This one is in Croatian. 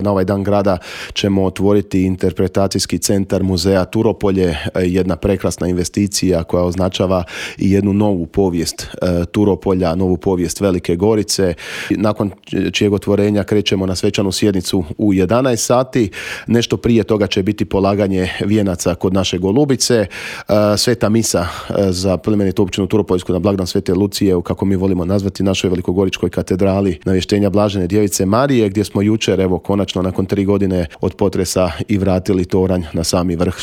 Na ovaj dan grada ćemo otvoriti interpretacijski centar muzeja Turopolje, jedna prekrasna investicija koja označava i jednu novu povijest Turopolja, novu povijest Velike Gorice. Nakon čijeg otvorenja krećemo na svečanu sjednicu u 11 sati. Nešto prije toga će biti polaganje vijenaca kod naše Golubice. Sveta misa za plemenitu općinu Turopoljsku na blagdan Svete Lucije, kako mi volimo nazvati, našoj velikogoričkoj katedrali Navještenja Blažene Djevice Marije, gdje smo jučer, konačno nakon 3 godine od potresa i vratili toranj na sami vrh